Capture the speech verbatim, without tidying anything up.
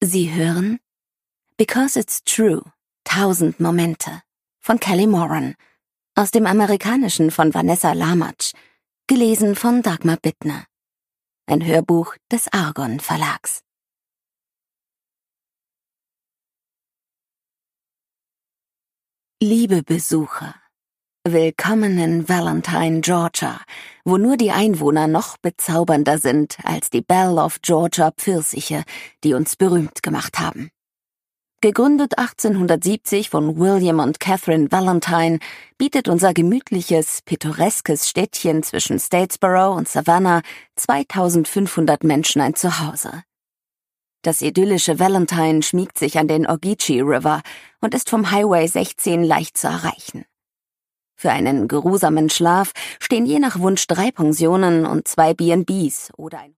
Sie hören Because It's True, Tausend Momente von Kelly Moran, aus dem Amerikanischen von Vanessa Lamatsch, gelesen von Dagmar Bittner. Ein Hörbuch des Argon Verlags. Liebe Besucher, willkommen in Valentine, Georgia, wo nur die Einwohner noch bezaubernder sind als die Belle of Georgia Pfirsiche, die uns berühmt gemacht haben. Gegründet achtzehnhundertsiebzig von William und Catherine Valentine, bietet unser gemütliches, pittoreskes Städtchen zwischen Statesboro und Savannah zweitausendfünfhundert Menschen ein Zuhause. Das idyllische Valentine schmiegt sich an den Ogeechee River und ist vom Highway sechzehn leicht zu erreichen. Für einen geruhsamen Schlaf stehen je nach Wunsch drei Pensionen und zwei B and Bs oder ein